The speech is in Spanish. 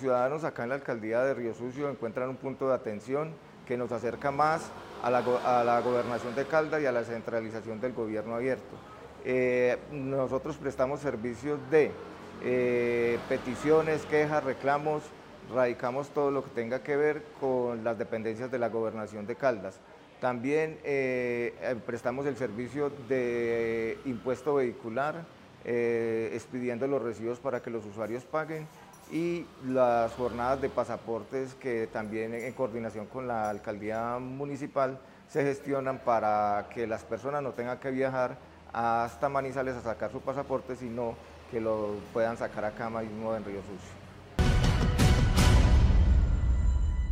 ciudadanos acá en la alcaldía de Río Sucio encuentran un punto de atención que nos acerca más a la gobernación de Caldas y a la centralización del gobierno abierto. Nosotros prestamos servicios de peticiones, quejas, reclamos, radicamos todo lo que tenga que ver con las dependencias de la gobernación de Caldas. También prestamos el servicio de impuesto vehicular, expidiendo los recibos para que los usuarios paguen, y las jornadas de pasaportes que también en coordinación con la alcaldía municipal se gestionan para que las personas no tengan que viajar hasta Manizales a sacar su pasaporte, sino que lo puedan sacar acá mismo en Río Sucio.